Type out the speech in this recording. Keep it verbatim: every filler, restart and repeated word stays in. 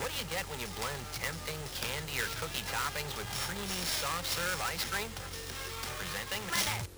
What do you get when you blend tempting candy or cookie toppings with creamy soft serve ice cream? Presenting...